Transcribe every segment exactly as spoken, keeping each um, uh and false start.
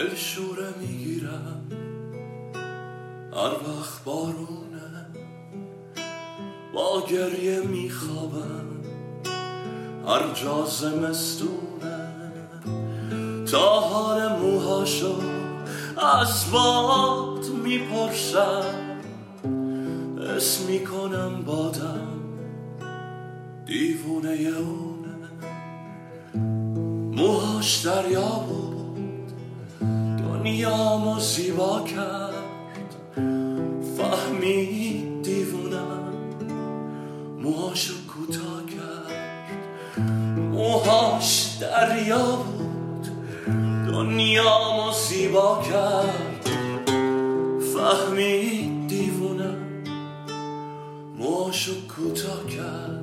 دل شوره میگیرم هر وقت بارونه، با گریه میخوابم هر جا زمستونه، تا حال موهاشو از باد میپرسم، اسم میکنم بادم دیوونه اونه. موهاش دریا بود دنیامو زیبا کرد، فهمید دیوونم موهاشو کوتاه کرد. موهاش دریا بود دنیامو زیبا کرد، فهمید دیوونم موهاشو کوتاه کرد.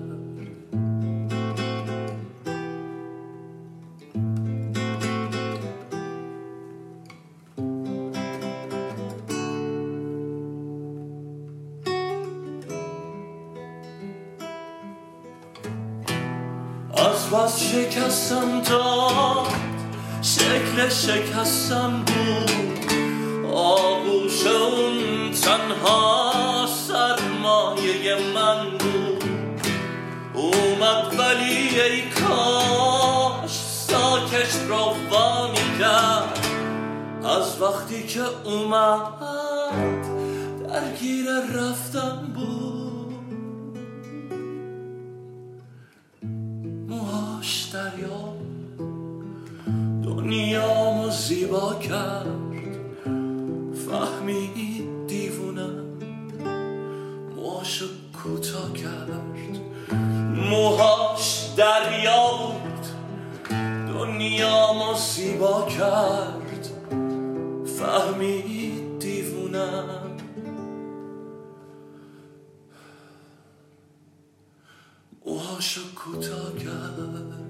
از بس شکستم داد شکل شکستم بود، آغوش اون تنها سرمایه من بود. اومد ولی ای کاش ساکش روانی کرد، از وقتی که اومد درگیر رفتن بود. موهاش دریا دنیامو زیبا کرد، فهمید دیوونم موهاشو کوتاه کرد. موهاش دریا بود دنیامو زیبا کرد، فهمید دیوونم موهاشو کوتاه کرد.